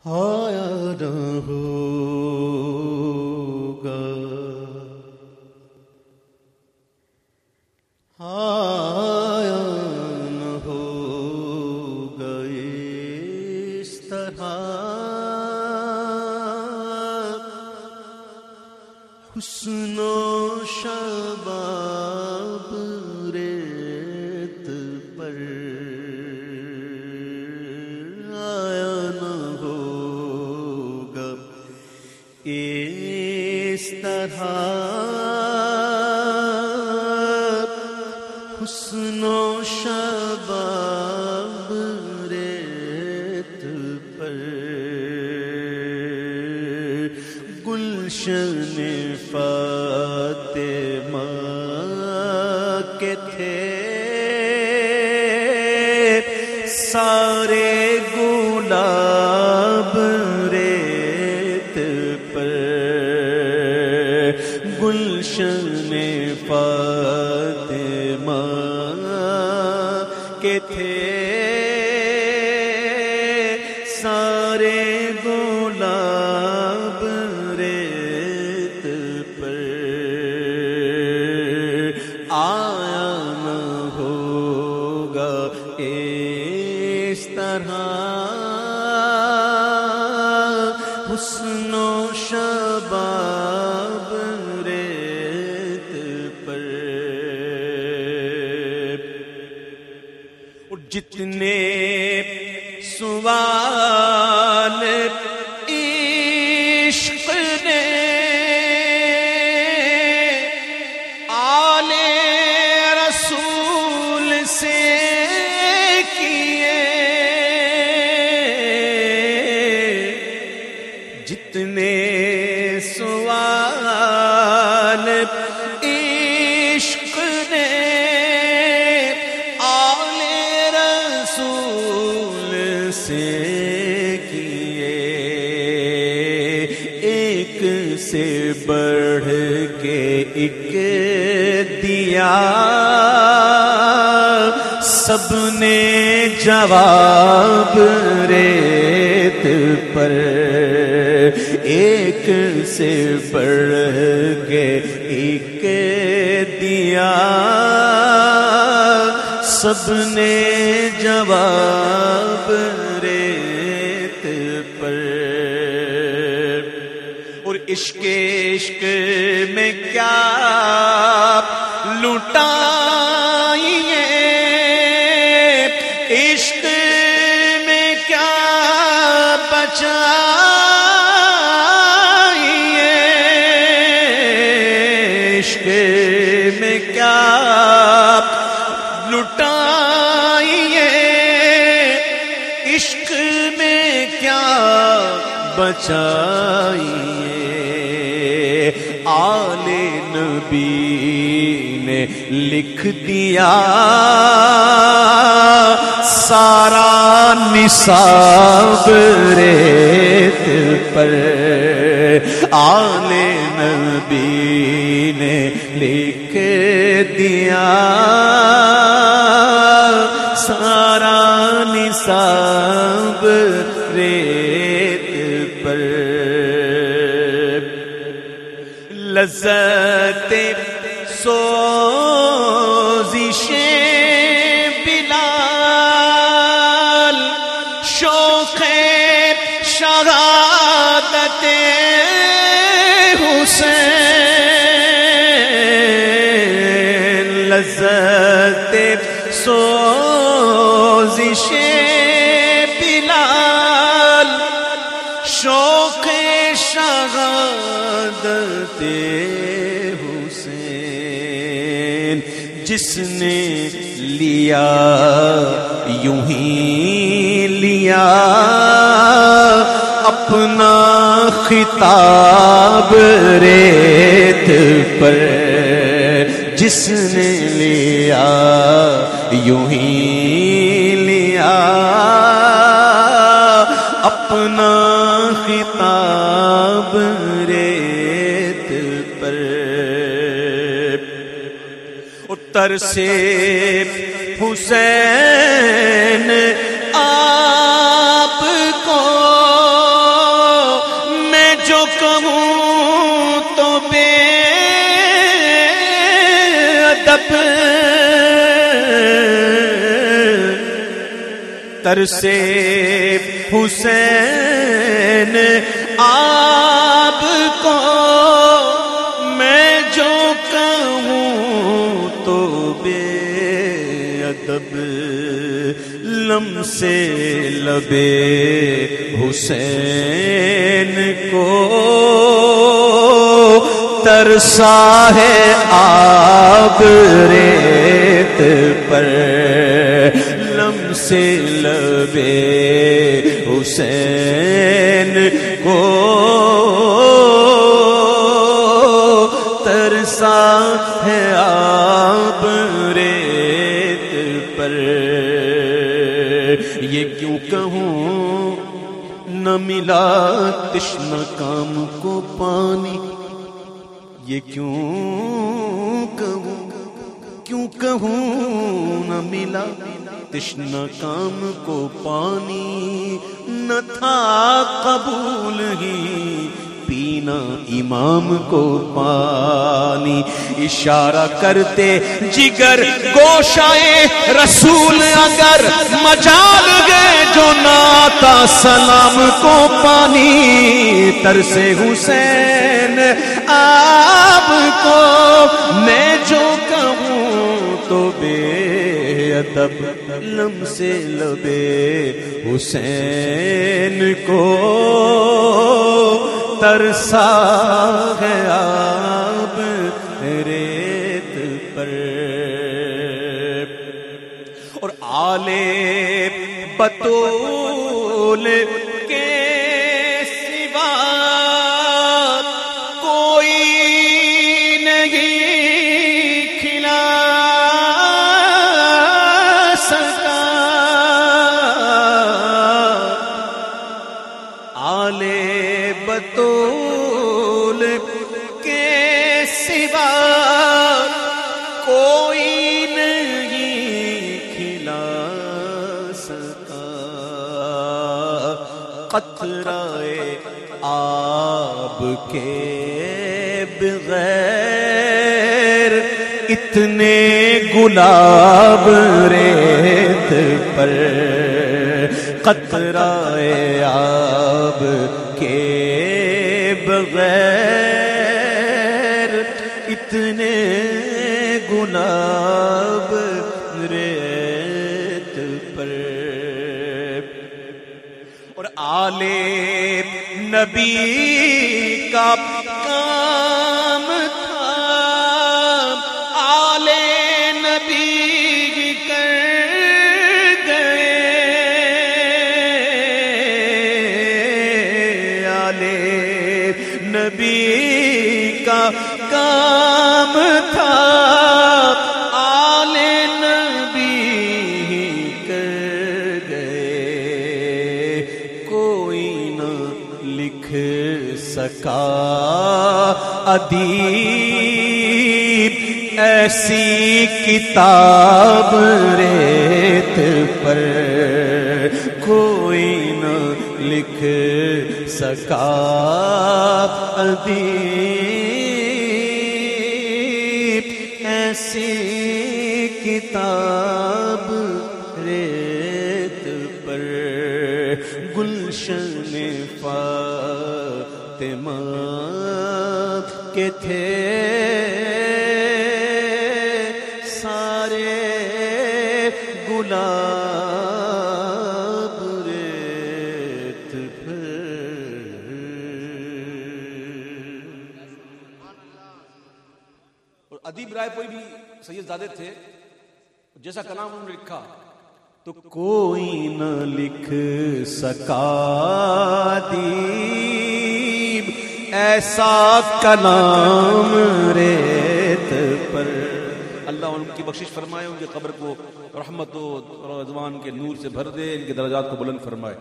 آیا نہ ہوگا، آیا نہ ہوگا اس طرح حسن و شباب ریت پر، آیا نہ ہوگا اس طرح حسن و شباب ریت پر، گلشن فاطمہ کے تھے سارے گلاب ریت پر، گلشن فاطمہ کے تھے سارے گلاب ریت پر، آیا نہ ہوگا اس طرح حسن و شباب ریت پر، اور جتنے سوال عشق نے آل رسول سے کیے، جتنے سوال عشق نے آل رسول سے کیے، ایک سے بڑھ کے ایک دیا سب نے جواب ریت پر، ایک سے بڑھ کے ایک دیا سب نے جواب ریت پر، اور عشق میں کیا لٹائیے، عشق میں کیا بچائیے، عشق میں کیا لٹائیے، عشق میں کیا بچائیے، آل نبی نے لکھ دیا سارا نصاب ریت پر، آل نبی نے لکھ دیا سارا نصاب ریت پر، لذت سوزش بلال، شوق شہادت حسین، لذت سوزش بلال، شوق شہادت حسین، جس نے لیا یوں ہی لیا اپنا خطاب ریت پر، جس نے لیا یوں ہی لیا اپنا خطاب ریت پر، اتر سے حسین آپ کو ترسے حسین آپ کو میں جو کہوں تو بے ادب لمسے لبے حسین کو ترسا ہے آب ریت پر لمسے لبے حسین کو ترسا ہے آب ریت پر یہ کیوں کہوں نہ ملا تشنہ کام کو پانی یہ کیوں کہوں نہ ملا تشنہ کام کو پانی نہ تھا قبول ہی پینا امام کو پانی اشارہ کرتے جگر گوشائے رسول اگر مجال گئے جو ناتا سلام کو پانی ترسے حسین آپ کو میں جو کہوں تو بے ادب لمسے لبے حسین کو ترسا ہے آب ریت پر اور آلے بطول کے سوا کوئی نہیں کھلا سکا آلے بطول کے سوا کوئی نہیں کھلا سکا قطرہ آب کے بغیر اتنے گلاب ریت پر قطرہ آب کے بغیر اتنے گلاب ریت پر اور آلے نبی کا کام تھا آلے نبی کر گئے آلے نبی کا کام تھا آلے نبی کر گئے کوئی نہ لکھ سکا ادیب ایسی کتاب ریت پر کوئی نہ لکھ سکا ادیب ایسی کتاب ریت پر گلشن فاطمہ کے تھے سارے گلاب ریت پر اور ادیب رائے پوئی بھی سید زادے تھے جیسا کلام انہوں نے لکھا تو کوئی نہ لکھ سکا ادیب ایسا کلام ریت پر اللہ ان کی بخشش فرمائے ان کے قبر کو رحمت و رضوان کے نور سے بھر دے ان کے درجات کو بلند فرمائے